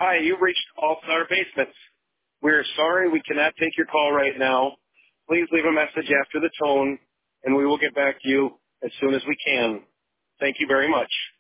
Hi, you've reached All-Star Basements. We're sorry we cannot take your call right now. Please leave a message after the tone, and we will get back to you as soon as we can. Thank you very much.